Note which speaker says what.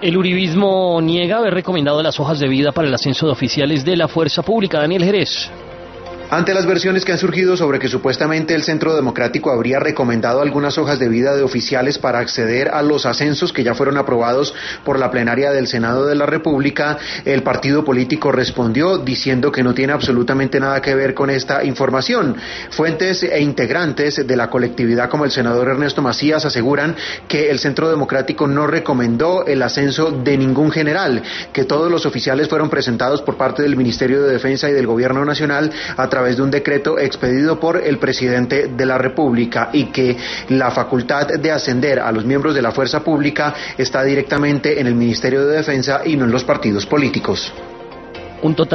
Speaker 1: El uribismo niega haber recomendado las hojas de vida para el ascenso de oficiales de la fuerza pública. Daniel Jerez.
Speaker 2: Ante las versiones que han surgido sobre que supuestamente el Centro Democrático habría recomendado algunas hojas de vida de oficiales para acceder a los ascensos que ya fueron aprobados por la plenaria del Senado de la República, el partido político respondió diciendo que no tiene absolutamente nada que ver con esta información. Fuentes e integrantes de la colectividad como el senador Ernesto Macías aseguran que el Centro Democrático no recomendó el ascenso de ningún general, que todos los oficiales fueron presentados por parte del Ministerio de Defensa y del Gobierno Nacional a través de un decreto expedido por el presidente de la República y que la facultad de ascender a los miembros de la fuerza pública está directamente en el Ministerio de Defensa y no en los partidos políticos.
Speaker 1: Un total